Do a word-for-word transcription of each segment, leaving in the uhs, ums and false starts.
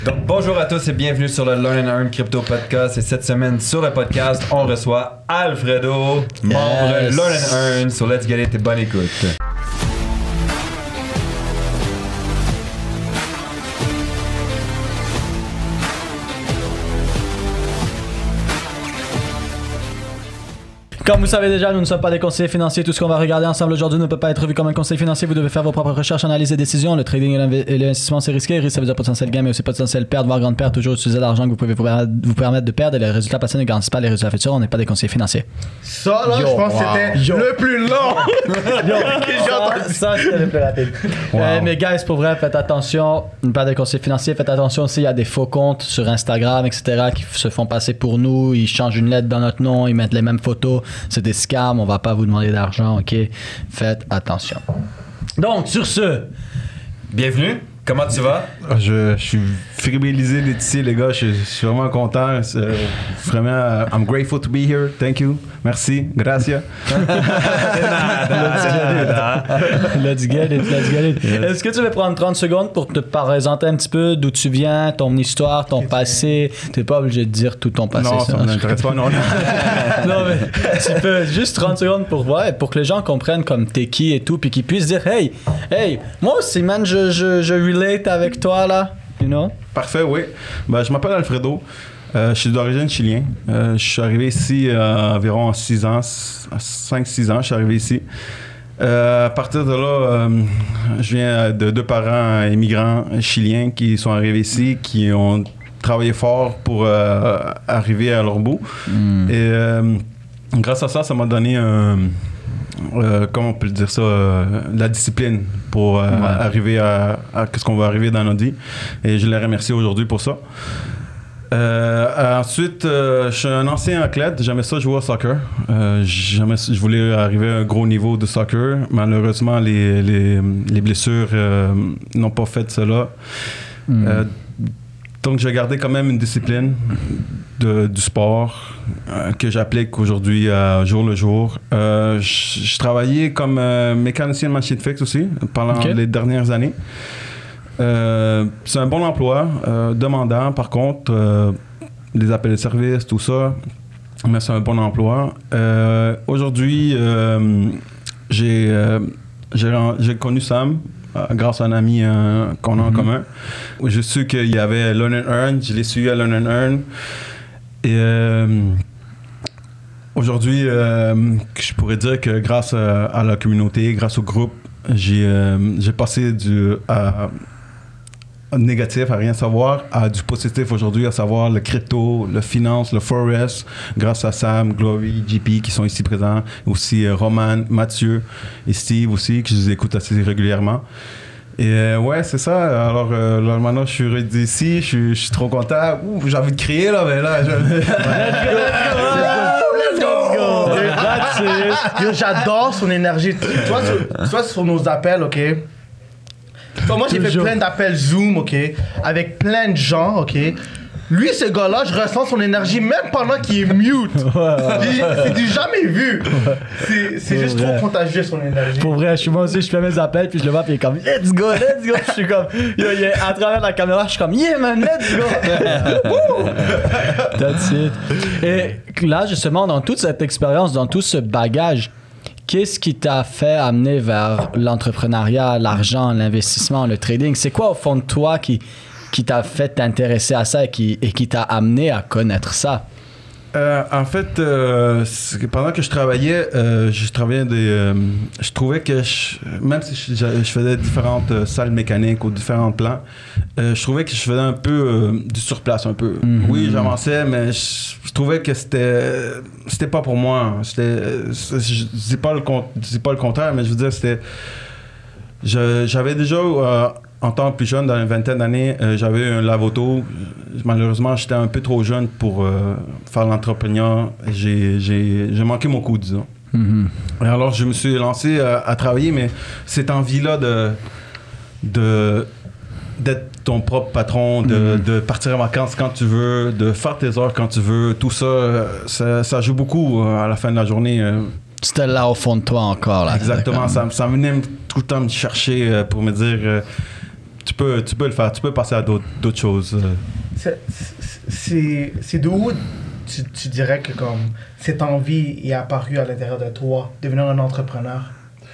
Donc bonjour à tous et bienvenue sur le Learn and Earn Crypto Podcast. Et cette semaine sur le podcast, on reçoit Alfredo, membre Yes. Learn and Earn. So let's get it et bonne écoute. Comme vous savez déjà, nous ne sommes pas des conseillers financiers. Tout ce qu'on va regarder ensemble aujourd'hui ne peut pas être vu comme un conseil financier. Vous devez faire vos propres recherches, analyses et décisions. Le trading et l'inv- et l'investissement, c'est risqué. Risque, ça veut dire potentiel gain, mais aussi potentiel perte, voire grande perte. Toujours utiliser l'argent que vous pouvez vous permettre, vous permettre de perdre. Et les résultats passés ne garantissent pas les résultats futurs. On n'est pas des conseillers financiers. Ça, là, Yo, je pense wow. que c'était Yo. le plus long que j'ai entendu. Ça, c'était le plus rapide. Euh, mais guys, pour vrai, faites attention. Pas des conseillers financiers. Faites attention aussi. Il y a des faux comptes sur Instagram, et cetera qui se font passer pour nous. Ils changent une lettre dans notre nom. Ils mettent les mêmes photos. C'est des scams. On va pas vous demander d'argent, ok? Faites attention. Donc, sur ce, Bienvenue, comment tu vas? Je, je suis fébrilisé d'être ici, les gars. Je, je suis vraiment content. C'est, euh, vraiment, uh, I'm grateful to be here. Thank you. Merci. Gracias. let's get it, let's get it. Est-ce que tu veux prendre trente secondes pour te présenter un petit peu d'où tu viens, ton histoire, ton passé? T'es pas obligé de dire tout ton passé. Non, ça ne m'intéresse pas. Non, non. Non, mais tu peux juste trente secondes pour voir, et pour que les gens comprennent comme t'es qui et tout, puis qu'ils puissent dire, hey, hey, moi aussi, man, je, je, je relate avec toi, là, you know? Parfait, oui. Ben, je m'appelle Alfredo. Euh, je suis d'origine chilienne. Euh, je suis arrivé ici euh, environ six ans, cinq six ans, je suis arrivé ici. Euh, à partir de là, euh, je viens de deux parents immigrants chiliens qui sont arrivés ici, qui ont travaillé fort pour euh, arriver à leur bout. Mm. Et euh, grâce à ça, ça m'a donné un... Euh, comment on peut dire ça, euh, la discipline pour euh, ouais. arriver à, à ce qu'on va arriver dans notre vie. Et je les remercie aujourd'hui pour ça. Euh, ensuite, euh, je suis un ancien athlète. J'aimais ça jouer au soccer. Euh, j'aimais, je voulais arriver à un gros niveau de soccer. Malheureusement, les, les, les blessures euh, n'ont pas fait cela. Mm. Euh, donc, j'ai gardé quand même une discipline de, du sport euh, que j'applique aujourd'hui euh, jour le jour. Euh, je travaillais comme euh, mécanicien de machine fixe aussi pendant okay. les dernières années. Euh, c'est un bon emploi, euh, demandant par contre, euh, les appels de service, tout ça, mais c'est un bon emploi. Euh, aujourd'hui, euh, j'ai, euh, j'ai, j'ai connu Sam euh, grâce à un ami euh, qu'on a mm-hmm. en commun. J'ai su qu'il y avait Learn and Earn, je l'ai suivi à Learn and Earn. Et euh, aujourd'hui, euh, je pourrais dire que grâce à, à la communauté, grâce au groupe, j'ai, euh, j'ai passé du... À, négatif, à rien savoir, à du positif aujourd'hui, à savoir le crypto, le finance, le forex, grâce à Sam, Glory, J P qui sont ici présents, aussi euh, Roman, Mathieu et Steve aussi, que je les écoute assez régulièrement. Et euh, ouais, c'est ça. Alors euh, là, maintenant, je suis ready ici, je suis, je suis trop content. Ouh, j'ai envie de crier là, mais là, je... Let's go! Yo, j'adore son énergie. Tu vois, sur, tu vois, sur nos appels, ok? Bon, moi, j'ai fait plein d'appels Zoom, ok, avec plein de gens, ok. Lui, ce gars-là, je ressens son énergie même pendant qu'il est mute. Ouais, ouais. C'est du jamais vu. Ouais. C'est, c'est juste vrai. Trop contagieux, son énergie. Pour vrai, je suis moi aussi, je fais mes appels, puis je le vois, puis il est comme, let's go, let's go. Je suis comme, yo, il est à travers la caméra, je suis comme, yeah, man, let's go. That's it. Et là, justement, dans toute cette expérience, dans tout ce bagage, qu'est-ce qui t'a fait amener vers l'entrepreneuriat, l'argent, l'investissement, le trading? C'est quoi au fond de toi qui, qui t'a fait t'intéresser à ça et qui, et qui t'a amené à connaître ça? Euh, en fait, euh, pendant que je travaillais, euh, je travaillais des, euh, je trouvais que je, même si je, je faisais différentes euh, salles mécaniques ou différents plans, euh, je trouvais que je faisais un peu euh, du surplace un peu. Mm-hmm. Oui, j'avançais, mais je, je trouvais que c'était, c'était pas pour moi. C'était, je dis pas le, je dis pas le contraire, mais je veux dire, c'était, je, j'avais déjà euh, en tant que plus jeune, dans une vingtaine d'années, euh, j'avais un lave-auto. Malheureusement, j'étais un peu trop jeune pour euh, faire l'entrepreneur. J'ai, j'ai, j'ai manqué mon coup, disons. Mm-hmm. Et alors, je me suis lancé à, à travailler, mais cette envie-là de, de, d'être ton propre patron, de, mm-hmm. de partir en vacances quand tu veux, de faire tes heures quand tu veux, tout ça, ça, ça joue beaucoup à la fin de la journée. C'était là au fond de toi encore. Là, exactement, ça, ça venait tout le temps me chercher pour me dire... tu peux, tu peux le faire, tu peux passer à d'autres, d'autres choses. C'est, c'est, c'est d'où tu, tu dirais que comme cette envie est apparue à l'intérieur de toi, devenir un entrepreneur?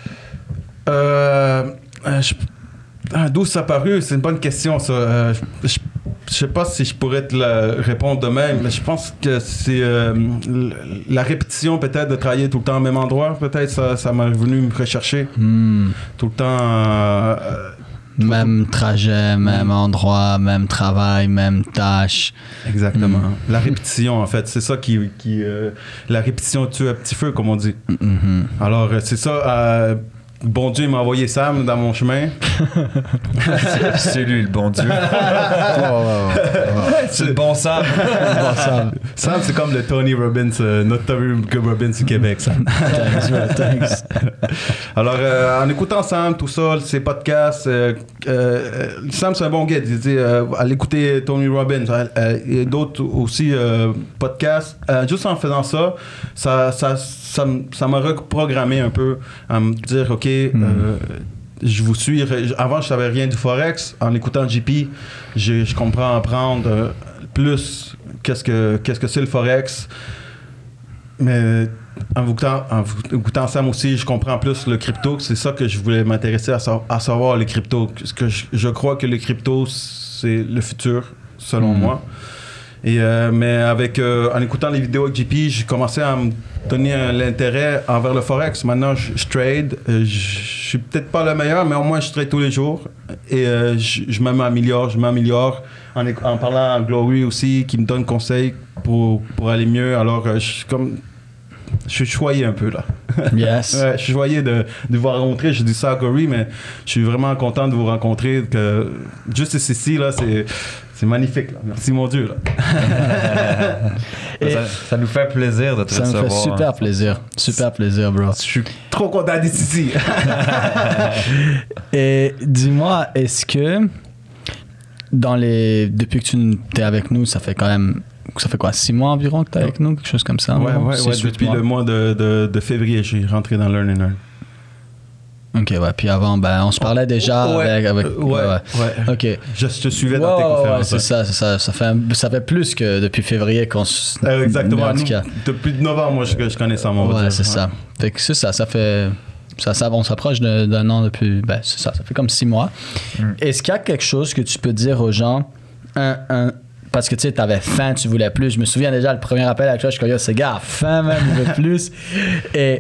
Euh, euh, je, ah, d'où ça a paru? C'est une bonne question, ça. Euh, je, je, je sais pas si je pourrais te la répondre de même, mais je pense que c'est euh, la répétition peut-être de travailler tout le temps au même endroit. Peut-être ça, ça m'a venu me rechercher. Hmm. Tout le temps... Euh, Même trajet, même endroit, même travail, même tâche. Exactement. Mm. La répétition, en fait, c'est ça qui... qui euh, la répétition tue un petit feu, comme on dit. Mm-hmm. Alors, c'est ça... Euh, bon Dieu m'a envoyé Sam dans mon chemin. C'est lui le bon Dieu. Oh, oh, oh, oh. C'est le bon Sam. Bon, Sam. Sam, c'est comme le Tony Robbins, euh, notre Tony Robbins du Québec, Sam. Thanks, bro, thanks. Alors, euh, en écoutant Sam, tout ça, ses podcasts, euh, euh, Sam, c'est un bon guide. Il dit, euh, allez écouter Tony Robbins euh, et d'autres aussi euh, podcasts. Euh, juste en faisant ça, ça, ça, ça, ça m'a reprogrammé un peu à me dire, OK, Mm. euh, je vous suis. Avant, je savais rien du Forex. En écoutant J P, je, je comprends apprendre euh, plus qu'est-ce que, qu'est-ce que c'est le Forex. Mais en vous écoutant, en vous écoutant Sam aussi, je comprends plus le crypto. C'est ça que je voulais m'intéresser à, sa- à savoir, les cryptos. Parce que je, je crois que les cryptos, c'est le futur, selon Mm. moi. Et euh, mais avec, euh, en écoutant les vidéos avec J P, j'ai commencé à me donner un- l'intérêt envers le Forex. Maintenant, je, je trade. Euh, je, je suis peut-être pas le meilleur, mais au moins, je trade tous les jours. Et euh, je, je m'améliore, je m'améliore. En, éc- en parlant à Glory aussi, qui me donne conseils pour, pour aller mieux. Alors, euh, je suis comme... Je suis choyé un peu, là. Yes. Ouais, je suis choyé de, de vous rencontrer. Je dis ça à Glory, mais je suis vraiment content de vous rencontrer. Que juste ici, là, c'est... C'est magnifique, là. Merci, mon Dieu, là. Et ça, ça nous fait plaisir de te ça me recevoir. fait super plaisir. Super plaisir, bro. Je suis trop content d'être ici. Et dis-moi, est-ce que dans les depuis que tu es avec nous, ça fait quand même ça fait quoi, six mois environ que tu es avec nous, quelque chose comme ça? Ouais, environ? ouais, Six, ouais. huit Depuis mois. le mois de, de, de février, j'ai rentré dans Learn and Earn. Ok, ouais. Puis avant, ben, on se parlait déjà Ouais, avec. avec euh, ouais, ouais. Ok. Je te suivais Ouais, dans tes ouais, ouais, conférences. c'est ça, c'est ça. Ça fait, un- ça fait plus que depuis février qu'on se. Euh, exactement. Mais en tout Nous, cas. depuis novembre, moi, je, je connais ça, mon Ouais, c'est ça. Fait que c'est ça, ça fait. Ça, ça, on s'approche de- d'un an depuis. Ben, c'est ça, ça fait comme six mois. Mm. Est-ce qu'il y a quelque chose que tu peux dire aux gens, un, un, parce que tu sais, t'avais faim, tu voulais plus. Je me souviens déjà, le premier appel avec toi, je suis comme, yo, ce gars a faim, même, il veut plus. Et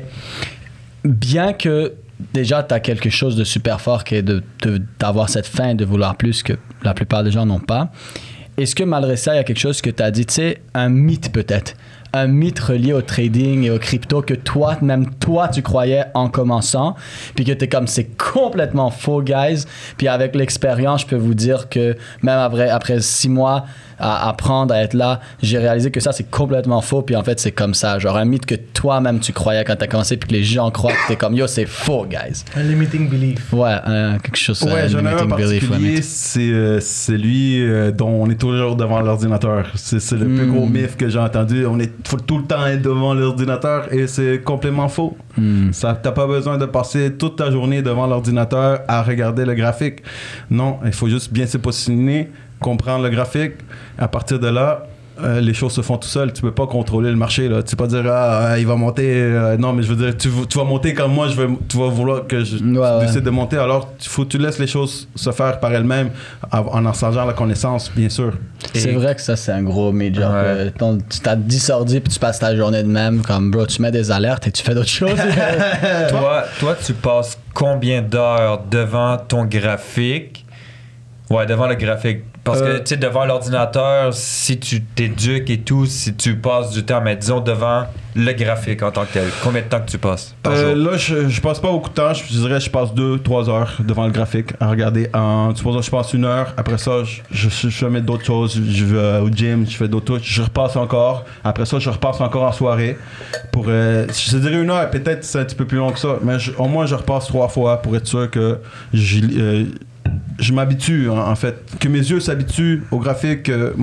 bien que déjà, tu as quelque chose de super fort qui est de, de- d'avoir cette faim et de vouloir plus que la plupart des gens n'ont pas. Est-ce que malgré ça, il y a quelque chose que tu as dit, tu sais, un mythe peut-être, un mythe relié au trading et au crypto que toi, même toi, tu croyais en commençant, puis que tu es comme, c'est complètement faux, guys. Puis avec l'expérience, je peux vous dire que même après, après six mois à apprendre à être là, j'ai réalisé que ça, c'est complètement faux, puis en fait, c'est comme ça. Genre un mythe que toi-même, tu croyais quand tu as commencé, puis que les gens croient que tu es comme, yo, c'est faux, guys. Un limiting belief. Ouais, un- quelque chose. Ouais, un j'en ai un en limiting belief, ouais, particulier, mythe. c'est euh, celui euh, dont on est toujours devant l'ordinateur. C'est, c'est le plus Mm. gros mythe que j'ai entendu. On est faut tout le temps être devant l'ordinateur et c'est complètement faux. Hmm. Ça, t'as pas besoin de passer toute ta journée devant l'ordinateur à regarder le graphique. Non, il faut juste bien se positionner, comprendre le graphique. À partir de là, euh, les choses se font tout seul. Tu peux pas contrôler le marché. Là. Tu peux pas dire ah, il va monter. Euh, non, mais je veux dire, tu, tu vas monter comme moi. Je veux, tu vas vouloir que je Ouais, ouais. décide de monter. Alors, il faut que tu laisses les choses se faire par elles-mêmes en en changeant la connaissance, bien sûr. C'est Et- vrai que ça, c'est un gros mythe. Genre, Ouais. que ton- tu t'as dix ordi puis tu passes ta journée de même. Comme, bro, tu mets des alertes et tu fais d'autres choses. toi, toi, tu passes combien d'heures devant ton graphique? Ouais, devant le graphique. Parce Euh, que, tu sais, devant l'ordinateur, si tu t'éduques et tout, si tu passes du temps, mais disons devant le graphique en tant que tel, combien de temps que tu passes par Euh, jour? là, je, je passe pas beaucoup de temps. Je dirais que je passe deux, trois heures devant le graphique à regarder. En, supposons que je passe une heure. Après ça, je, je, je fais d'autres choses. Je vais au gym, je fais d'autres choses. Je repasse encore. Après ça, je repasse encore en soirée. Pour, euh, je te dirais une heure. Peut-être c'est un petit peu plus long que ça. Mais je- au moins, je repasse trois fois pour être sûr que je, euh, je m'habitue, en, en fait. Que mes yeux s'habituent au graphique. euh, m-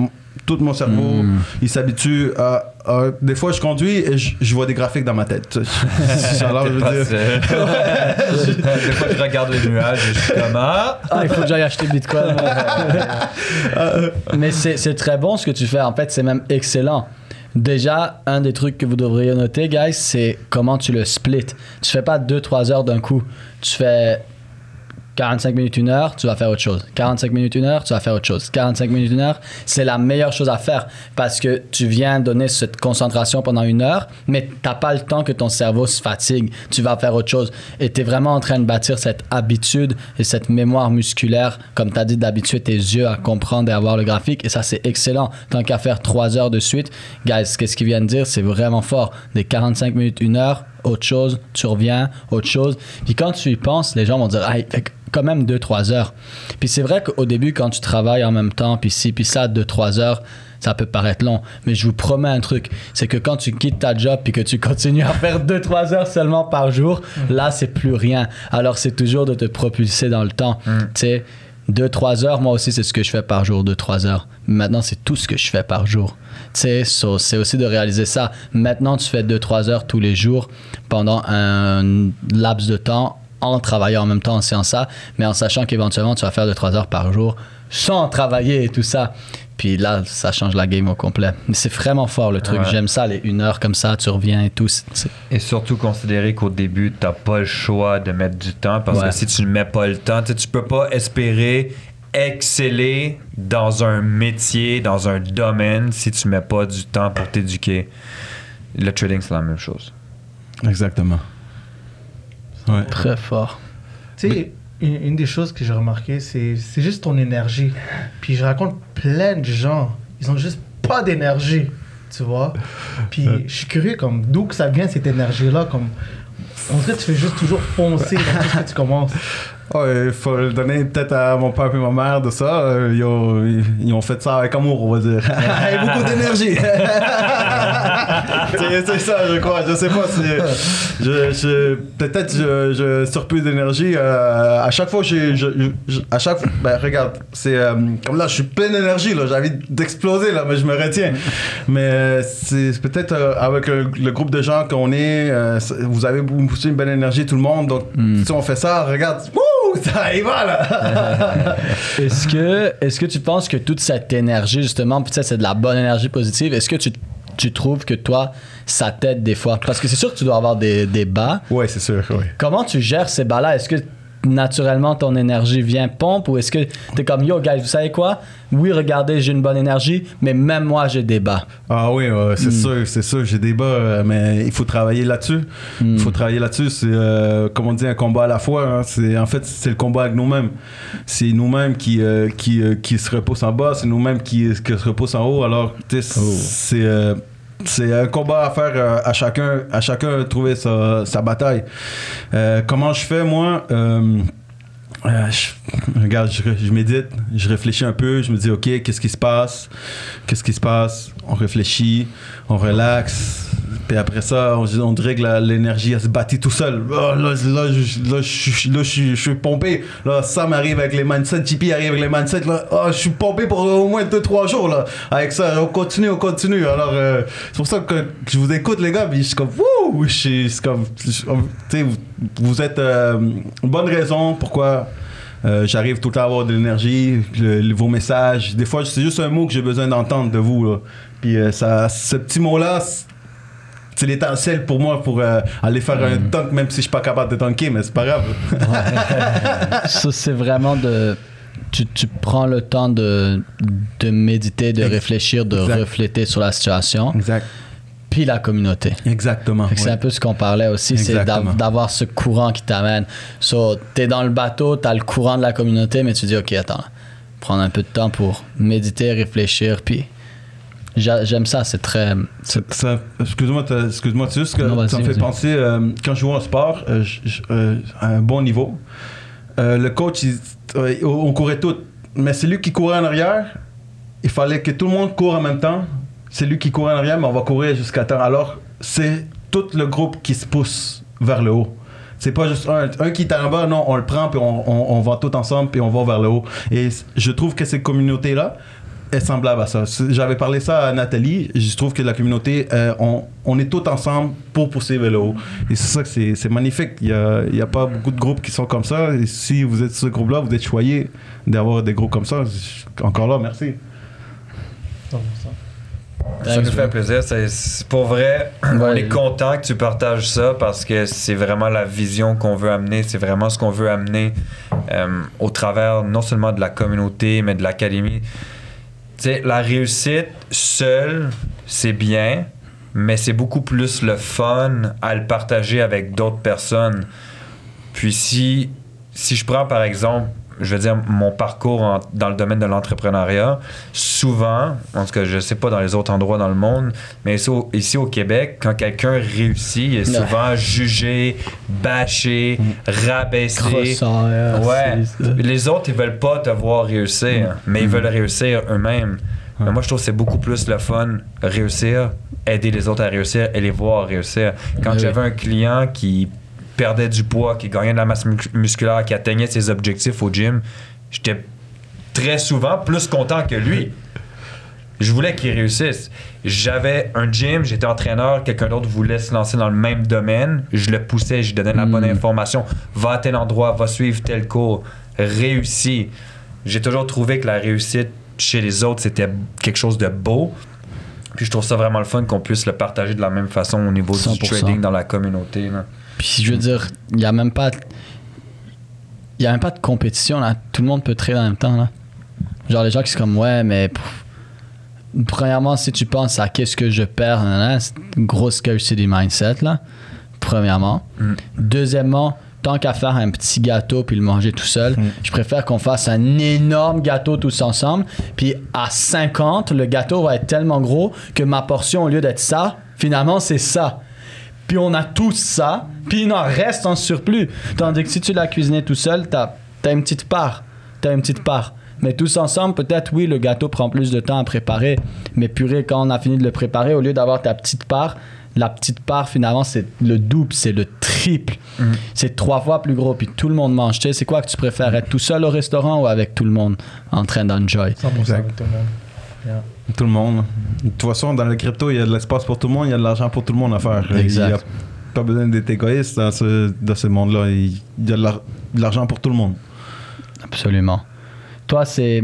tout mon cerveau, Mm. il s'habitue à, à- Des fois, je conduis et je, je vois des graphiques dans ma tête. Alors, je veux Pas dire, seul. Des fois, je regarde les nuages et je suis comme ah. Ah, il faut que j'aille acheter Bitcoin. Mais c'est c'est très bon ce que tu fais. En fait, c'est même excellent. Déjà, un des trucs que vous devriez noter, guys, c'est comment tu le splits. Tu fais pas deux trois heures d'un coup. Tu fais quarante-cinq minutes, une heure, tu vas faire autre chose. quarante-cinq minutes, une heure, tu vas faire autre chose. quarante-cinq minutes, une heure, c'est la meilleure chose à faire parce que tu viens donner cette concentration pendant une heure, mais t'as pas le temps que ton cerveau se fatigue. Tu vas faire autre chose. Et tu es vraiment en train de bâtir cette habitude et cette mémoire musculaire, comme tu as dit, d'habituer tes yeux à comprendre et à voir le graphique. Et ça, c'est excellent. Tant qu'à faire trois heures de suite, guys, qu'est-ce qu'ils viennent de dire? C'est vraiment fort. Des quarante-cinq minutes, une heure, autre chose, tu reviens, autre chose. Puis quand tu y penses, les gens vont dire, hey, fait que quand même deux trois heures. Puis c'est vrai qu'au début, quand tu travailles en même temps, puis ci, puis ça, deux trois heures, ça peut paraître long. Mais je vous promets un truc, c'est que quand tu quittes ta job puis que tu continues à faire deux trois heures seulement par jour, là, c'est plus rien. Alors, c'est toujours de te propulser dans le temps. Mm. Tu sais, deux trois heures, moi aussi, c'est ce que je fais par jour, deux trois heures. Maintenant, c'est tout ce que je fais par jour. Tu sais, so, c'est aussi de réaliser ça. Maintenant, tu fais deux trois heures tous les jours pendant un laps de temps en travaillant en même temps en sciant ça, mais en sachant qu'éventuellement, tu vas faire deux trois heures par jour sans travailler et tout ça. Puis là, ça change la game au complet. Mais c'est vraiment fort le truc. Ouais. J'aime ça, les une heure comme ça, tu reviens et tout. C'est- c'est- Et surtout considérer qu'au début, t'as pas le choix de mettre du temps parce Ouais. que si tu ne mets pas le temps, tu sais, tu peux pas espérer exceller dans un métier, dans un domaine si tu mets pas du temps pour t'éduquer. Le trading, c'est la même chose. exactement. Ouais. Très fort. Tu sais, une, une des choses que j'ai remarqué, c'est c'est juste ton énergie. Puis je raconte plein de gens, ils ont juste pas d'énergie, tu vois. Puis je suis curieux, comme d'où que ça vient cette énergie-là, comme on dirait que tu fais juste toujours foncer dans tout ce que tu commences. Ouais, il faut le donner peut-être à mon père et ma mère de ça. Euh, Ils ont, ils ont fait ça avec amour, on va dire. Avec beaucoup d'énergie. c'est, c'est ça, je crois. Je sais pas si. Je, je, peut-être je, je surplus d'énergie. Euh, à chaque fois, j'ai, je, je- à chaque fois. Ben, regarde, c'est. euh, comme là, je suis plein d'énergie, là. J'ai envie d'exploser, là, mais je me retiens. Mais euh, c'est peut-être euh, avec le, le groupe de gens qu'on est, euh, vous avez aussi une belle énergie, tout le monde. Donc, si on fait ça, regarde. Wouh! Ça y va là! Est-ce que, est-ce que tu penses que toute cette énergie, justement, peut-être c'est de la bonne énergie positive, est-ce que tu, tu trouves que toi, ça t'aide des fois? Parce que c'est sûr que tu dois avoir des, des bas. Ouais, c'est sûr, oui. Comment tu gères ces bas-là? Est-ce que naturellement ton énergie vient pompe ou est-ce que t'es comme yo guys, vous savez quoi? Oui, regardez, j'ai une bonne énergie, mais même moi j'ai des bas. Ah oui, ouais, c'est sûr, c'est sûr, j'ai des bas, euh, mais il faut travailler là-dessus. Il faut travailler là-dessus. C'est, euh, comme on dit, un combat à la fois. Hein. C'est, en fait, c'est le combat avec nous-mêmes. C'est nous-mêmes qui, euh, qui, euh, qui se repoussent en bas, c'est nous-mêmes qui, qui se repoussent en haut. Alors, tu sais, c'est... euh, c'est un combat à faire euh, à chacun, à chacun trouver sa, sa bataille. Euh, comment je fais, moi? Euh, Euh, je, regarde, je, je médite, je réfléchis un peu, je me dis, OK, qu'est-ce qui se passe? Qu'est-ce qui se passe? On réfléchit, on relaxe. Puis après ça, on, on dirait que la, l'énergie, elle se bâtit tout seul. Oh, là, là, je, là, je, là, je, là, je, je suis pompé. Là, Sam arrive avec les mindsets, J P arrive avec les mindsets. Là, oh, je suis pompé pour au moins deux trois jours. Là. Avec ça, on continue, on continue. Alors, euh, c'est pour ça que je vous écoute, les gars, puis je suis comme, wouh! Je suis c'est comme, tu sais, vous, vous êtes euh, une bonne raison pourquoi euh, j'arrive tout le temps à avoir de l'énergie, le, le, vos messages. Des fois, c'est juste un mot que j'ai besoin d'entendre de vous. Là. Puis euh, ça, ce petit mot-là, c'est l'étincelle pour moi pour euh, aller faire mm. un dunk, même si je suis pas capable de dunker, mais c'est pas grave. Ouais. Ça, c'est vraiment de... Tu, tu prends le temps de, de méditer, de réfléchir, de exact. refléter sur la situation. Exact. Puis la communauté. Exactement. C'est ouais. un peu ce qu'on parlait aussi, Exactement. c'est d'avoir ce courant qui t'amène. So, t'es dans le bateau, t'as le courant de la communauté, mais tu dis, OK, attends, prendre un peu de temps pour méditer, réfléchir, puis... J'aime ça, c'est très... C'est, ça, excuse-moi, excuse-moi, c'est juste que non, ça me fait vas-y. penser, euh, quand je joue au sport, euh, je, je, euh, à un bon niveau, euh, le coach, il, euh, on courait tout, mais c'est lui qui courait en arrière, il fallait que tout le monde court en même temps, c'est lui qui courait en arrière, mais on va courir jusqu'à temps. Alors, c'est tout le groupe qui se pousse vers le haut. C'est pas juste un, un qui est en bas, non, on le prend, puis on, on, on va tout ensemble, puis on va vers le haut. Et je trouve que ces communautés-là, est semblable à ça. C'est- J'avais parlé ça à Nathalie. Je trouve que la communauté, euh, on, on est tous ensemble pour pousser vers le haut. Et c'est ça que c'est, c'est magnifique. Il n'y a, il y a pas beaucoup de groupes qui sont comme ça. Et si vous êtes ce groupe-là, vous êtes choyé d'avoir des groupes comme ça. Encore là, merci. Ça nous fait plaisir. C'est, c'est pour vrai, on Ouais. est content que tu partages ça parce que c'est vraiment la vision qu'on veut amener. C'est vraiment ce qu'on veut amener euh, au travers non seulement de la communauté, mais de l'académie. Tu sais, la réussite seule, c'est bien, mais c'est beaucoup plus le fun à le partager avec d'autres personnes. Puis si, si je prends par exemple, je veux dire, mon parcours en- dans le domaine de l'entrepreneuriat, souvent, en tout cas, je sais pas dans les autres endroits dans le monde, mais ici au, ici au Québec, quand quelqu'un réussit, il est souvent jugé, bâché, rabaissé. Crosseur, Ouais. c'est ça. Les autres, ils veulent pas te voir réussir, mais ils veulent réussir eux-mêmes. Mais moi, je trouve que c'est beaucoup plus le fun réussir, aider les autres à réussir et les voir réussir. Quand Oui. j'avais un client qui perdait du poids, qui gagnait de la masse mu- musculaire, qui atteignait ses objectifs au gym, j'étais très souvent plus content que lui. Je voulais qu'il réussisse. J'avais un gym, j'étais entraîneur, quelqu'un d'autre voulait se lancer dans le même domaine, je le poussais, je lui donnais la bonne information. Va à tel endroit, va suivre tel cours, réussis. J'ai toujours trouvé que la réussite chez les autres, c'était quelque chose de beau. Puis je trouve ça vraiment le fun qu'on puisse le partager de la même façon au niveau cent du pour cent. trading dans la communauté. Là. Puis je veux dire, il n'y a même pas. Il y a même pas de compétition là. Tout le monde peut trader en même temps là. Genre les gens qui sont comme ouais, mais. pff, premièrement, si tu penses à qu'est-ce que je perds, nan, nan, c'est une grosse scarcity mindset là. Premièrement. Mm. Deuxièmement, tant qu'à faire un petit gâteau puis le manger tout seul, Mm. je préfère qu'on fasse un énorme gâteau tous ensemble. Puis à cinquante, le gâteau va être tellement gros que ma portion, au lieu d'être ça, finalement c'est ça. Puis on a tous ça, puis il en reste en surplus. Tandis que si tu l'as cuisiné tout seul, t'as as une petite part. T'as une petite part. Mais tous ensemble, peut-être, oui, le gâteau prend plus de temps à préparer. Mais purée, quand on a fini de le préparer, au lieu d'avoir ta petite part, la petite part, finalement, c'est le double, c'est le triple. Mhm. C'est trois fois plus gros, puis tout le monde mange. Tu sais, c'est quoi que tu préfères, être tout seul au restaurant ou avec tout le monde en train d'enjoy? cent pour cent avec tout le monde. Yeah. Tout le monde. De toute façon, dans le crypto, il y a de l'espace pour tout le monde, il y a de l'argent pour tout le monde à faire. Exact. Il n'y a pas besoin d'être égoïste dans ce, dans ce monde-là. Il y a de l'ar- de l'argent pour tout le monde. Absolument. Toi, c'est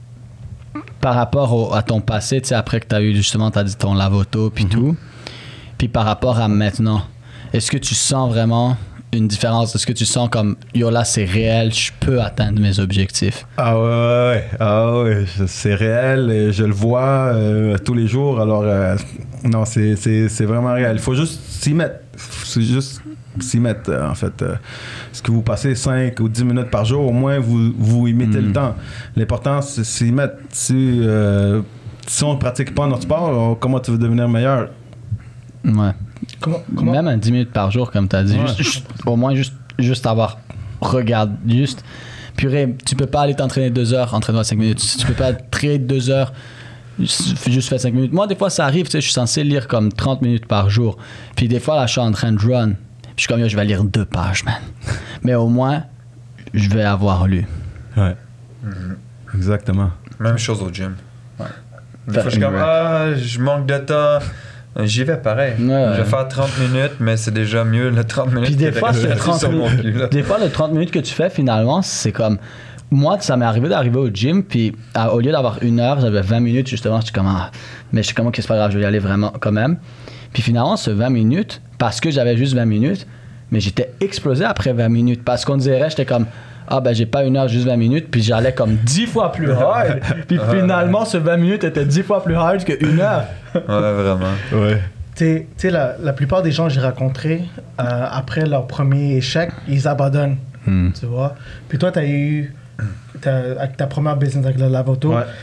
par rapport au- à ton passé, tu sais, après que tu as eu justement, tu as dit ton lave-auto puis tout, puis par rapport à maintenant, est-ce que tu sens vraiment une différence? Est-ce que tu sens comme, yo là, c'est réel, je peux atteindre mes objectifs? Ah ouais, ouais, ouais. Ah ouais, je- c'est réel, et je le vois euh, tous les jours. Alors, euh, non, c'est, c'est, c'est vraiment réel. Il faut juste s'y mettre. C'est juste s'y mettre, euh, en fait. Euh, est-ce que vous passez cinq ou dix minutes par jour, au moins, vous, vous y mettez Mm. le temps. L'important, c'est s'y mettre. Si, euh, si on ne pratique pas notre sport, on- comment tu veux devenir meilleur? Ouais. Comment, comment Même à dix minutes par jour, comme tu as dit. Ouais. Juste, juste- au moins, juste, juste avoir. Regarde, juste. Purée, tu peux pas aller t'entraîner deux heures, entraîne-toi cinq minutes. Tu peux pas trader deux heures, juste juste faire cinq minutes. Moi, des fois, ça arrive, tu sais, je suis censé lire comme trente minutes par jour. Puis des fois, là, je suis en train de run. Puis je suis comme, yo, je vais lire deux pages, man. Mais au moins, je vais avoir lu. Ouais. Exactement. Même chose au gym. Des Faire fois, je suis une comme, rep. ah, je manque de temps. J'y vais pareil. Ouais. Je vais faire trente minutes, mais c'est déjà mieux le trente minutes. Puis des que de fois, ce rester trente sur mon minutes, cul, là. des fois, le trente minutes que tu fais, finalement, c'est comme. Moi, ça m'est arrivé d'arriver au gym, puis à- au lieu d'avoir une heure, j'avais vingt minutes, justement. Je suis comme, ah, mais je suis comme, ok, c'est pas grave, je vais y aller vraiment quand même. Puis finalement, ce vingt minutes, parce que j'avais juste vingt minutes, mais j'étais explosé après vingt minutes. Parce qu'on dirait, j'étais comme, ah ben j'ai pas une heure, juste vingt minutes, puis j'allais comme dix fois plus hard. Puis finalement, ce vingt minutes était dix fois plus hard qu'une heure. Ouais, vraiment. Ouais. Tu sais- tu sais, la, la plupart des gens que j'ai rencontrés, euh, après leur premier échec, ils abandonnent. Hmm. Tu vois? Puis toi, tu as eu. t'as- avec ta première business avec le lave-auto, Ouais.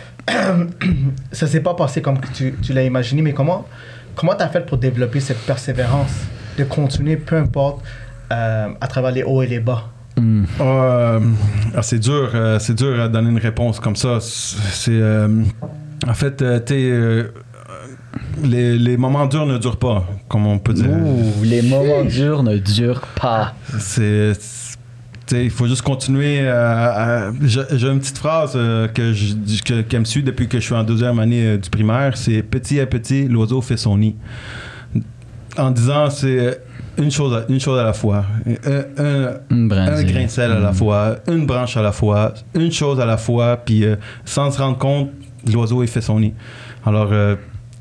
ça s'est pas passé comme que tu, tu l'as imaginé, mais comment comment tu as fait pour développer cette persévérance de continuer, peu importe, euh, à travers les hauts et les bas? Hmm. Euh, ah, c'est dur, euh, c'est dur à donner une réponse comme ça. C'est, euh, en fait, euh, t'es, euh, les, les moments durs ne durent pas, comme on peut dire. Ouh, les moments durs ne durent pas. C'est, il faut juste continuer à... à j'ai, j'ai une petite phrase euh, que je, que, qui me suit depuis que je suis en deuxième année euh, du primaire, c'est « Petit à petit, l'oiseau fait son nid ». En disant, c'est une chose à, une chose à la fois. Un, un, un grain de sel à la fois, une branche à la fois, une chose à la fois, puis euh, sans se rendre compte, l'oiseau, il fait son nid. Alors, euh,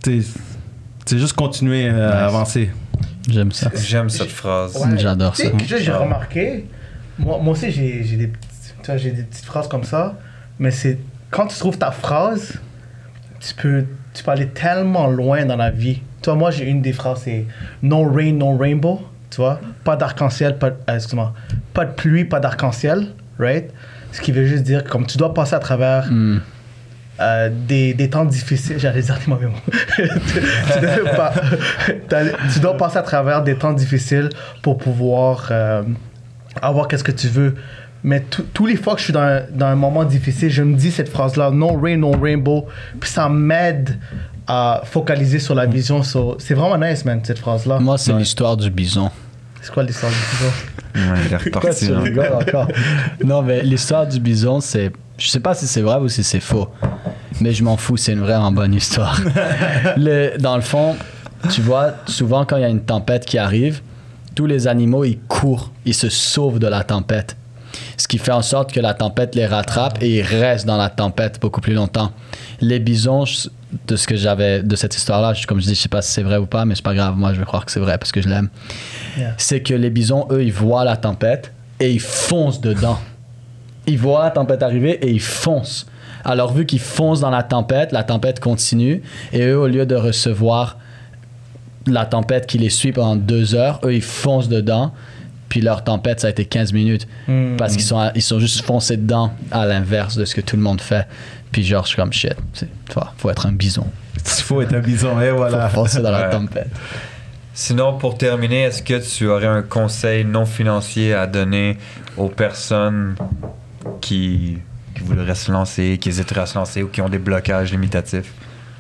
c'est juste continuer euh, nice. à avancer. J'aime ça. J'aime cette phrase. Ouais. J'adore ça. Tu sais, j'ai remarqué, moi, moi aussi, j'ai, j'ai, des petites, tu vois, j'ai des petites phrases comme ça, mais c'est quand tu trouves ta phrase, tu peux, tu peux aller tellement loin dans la vie. Tu vois, moi, j'ai une des phrases, c'est « No rain, no rainbow », tu vois, pas d'arc-en-ciel, pas, euh, excuse-moi, pas de pluie, pas d'arc-en-ciel, right? Ce qui veut juste dire que comme tu dois passer à travers mm. euh, des, des temps difficiles, j'allais dire des mauvais mots, tu, tu, pas, tu dois passer à travers des temps difficiles pour pouvoir euh, avoir qu'est-ce que tu veux. Mais tous les fois que je suis dans un, dans un moment difficile, je me dis cette phrase-là, « No rain, no rainbow », puis ça m'aide à focaliser sur la vision. So, c'est vraiment nice, man, cette phrase-là. Moi, c'est ouais. l'histoire du bison. C'est quoi l'histoire du bison? Ouais, il est reparti. Quoi, tu rigoles encore? Non, mais l'histoire du bison, c'est... Je sais pas si c'est vrai ou si c'est faux, mais je m'en fous, c'est une vraiment bonne histoire. le, dans le fond, tu vois, souvent quand il y a une tempête qui arrive, tous les animaux, ils courent, ils se sauvent de la tempête. Ce qui fait en sorte que la tempête les rattrape et ils restent dans la tempête beaucoup plus longtemps. Les bisons, de ce que j'avais de cette histoire-là, comme je dis, je sais pas si c'est vrai ou pas, mais c'est pas grave, moi je vais croire que c'est vrai parce que je l'aime. Yeah. C'est que les bisons, eux, ils voient la tempête et ils foncent dedans. Ils voient la tempête arriver et ils foncent. Alors vu qu'ils foncent dans la tempête, la tempête continue et eux, au lieu de recevoir la tempête qui les suit pendant deux heures, eux, ils foncent dedans. Puis leur tempête, ça a été quinze minutes. Mmh. Parce qu'ils sont, ils sont juste foncés dedans, à l'inverse de ce que tout le monde fait. Puis genre, je suis comme shit. Il faut être un bison. Il faut être un bison, et voilà. Faut foncer dans la ouais. tempête. Sinon, pour terminer, est-ce que tu aurais un conseil non financier à donner aux personnes qui, qui voudraient se lancer, qui hésiteraient à se lancer ou qui ont des blocages limitatifs?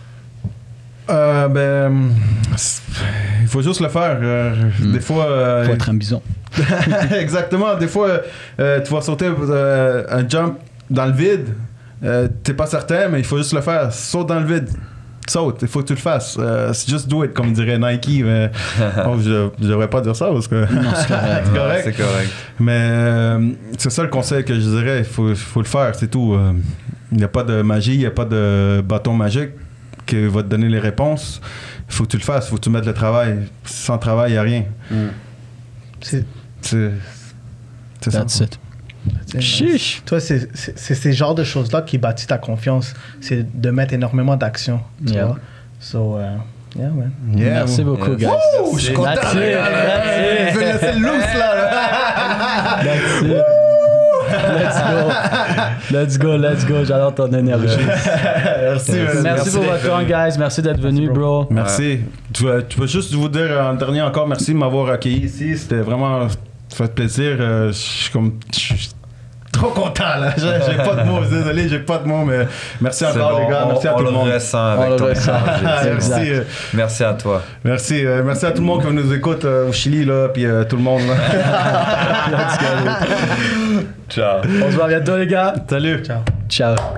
Euh, ben, il faut juste le faire. Euh, mm. Des fois. Euh, faut être un bison. Exactement. Des fois, euh, tu vas sauter euh, un jump dans le vide. Euh, t'es pas certain, mais il faut juste le faire. Saute dans le vide. Saute. Il faut que tu le fasses. Euh, just do it, comme dirait Nike. Mais, oh, je, je devrais pas dire ça parce que. Non, c'est correct. c'est correct. C'est correct. Mais euh, c'est ça le conseil que je dirais. Il faut, faut le faire. C'est tout. Il n'y a pas de magie. Il n'y a pas de bâton magique qui va te donner les réponses. Il faut que tu le fasses, il faut que tu mettes le travail. Sans travail, il n'y a rien. Mm. C'est, c'est, c'est ça. That's it. Chiche. Toi, c'est, c'est, c'est ces genres de choses-là qui bâtissent ta confiance. C'est de mettre énormément d'action. Tu yeah. vois? So, uh, yeah, man. Yeah, merci bon. beaucoup, yeah. guys. Woo, je suis content. That's it. That's it. Je vais laisser le loose, là. That's it. Let's go. Let's go, let's go. J'adore ton énergie. Merci, merci, merci pour votre temps, guys. Merci d'être venu, bro. Merci. Ouais. Tu, tu peux juste vous dire en dernier encore merci de m'avoir accueilli ici. C'était vraiment... Ça fait plaisir. Euh, je suis comme... Je suis trop content, là. J'ai, j'ai pas de mots. Désolé, j'ai pas de mots, mais merci c'est encore, bon. les gars. Merci on, à tout le monde. On le ressent avec on ton le ressent. merci, euh, merci à toi. Merci. Euh, merci à tout le monde qui nous écoute euh, au Chili, là, puis euh, tout le monde, là. Ciao. On se voit bientôt, les gars. Salut. Ciao. Ciao.